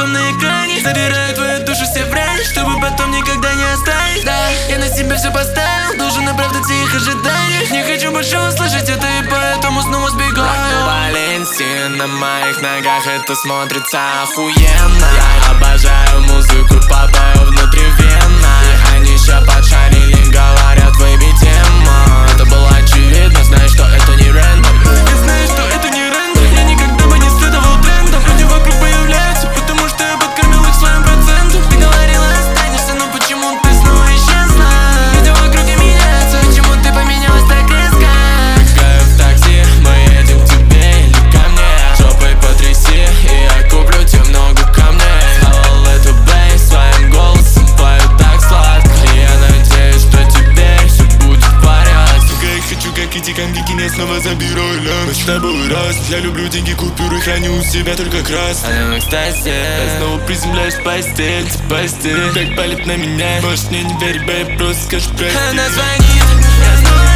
лицом на экране. Забираю твою душу все в рай, чтобы потом никогда не оставить. Да, я на себя все поставил, должен оправдаться их ожиданиях. Не хочу больше услышать это, и поэтому снова сбегаю. Валенсия на моих ногах, это смотрится охуенно. Я обожаю музыку, попаю внутривенно. И они ща подшарили, говорят, выбей тема. Это было очевидно, знаешь, что это не рандом. Я знаю, что это не рандом. Я никогда бы не следовал трендам. Люди вокруг появляются, потому что я подкормил их своим процентом. Ты говорила, останешься, но почему ты снова исчезла? Люди вокруг не меняются, почему ты поменялась так резко? Бегаю в такси, мы едем к тебе или ко мне. Жопой потряси, и я куплю тебе много камней. Сделал эту бейс своим голосом, пою так сладко. И я надеюсь, что теперь все будет в порядке. Сука, я хочу, как эти камбики, я снова заберу лям. Мы с тобой раз, я люблю деньги, купюры, храню у себя только крас. Она в экстазе. Я снова приземляюсь в постель, как палит на меня. Можешь мне не верить, бэй, просто скажи прости. Она звонит, я снова